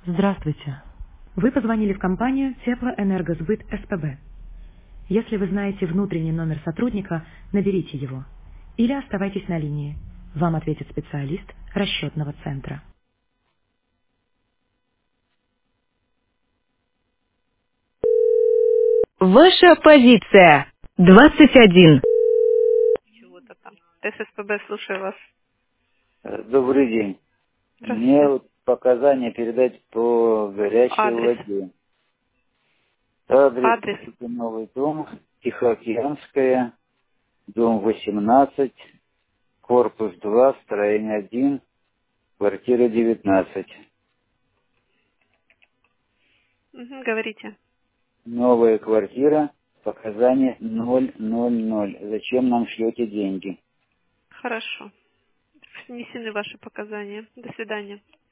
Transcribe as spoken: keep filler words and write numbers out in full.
Здравствуйте. Вы позвонили в компанию Теплоэнергосбыт СПБ. Если вы знаете внутренний номер сотрудника, наберите его. Или оставайтесь на линии. Вам ответит специалист расчетного центра. Ваша позиция. двадцать один. Чего-то там. ТССПБ, слушаю вас. Э, Добрый день. Мне Здравствуйте. вот показания передать по горячей Адрес. воде. Адрес Адрес. это Новый дом, Тихоокеанская, дом восемнадцать, корпус два, строение один, квартира девятнадцать. Угу, говорите. Новая квартира, показания ноль ноль ноль. Зачем нам шлете деньги? Хорошо. Внесены ваши показания. До свидания.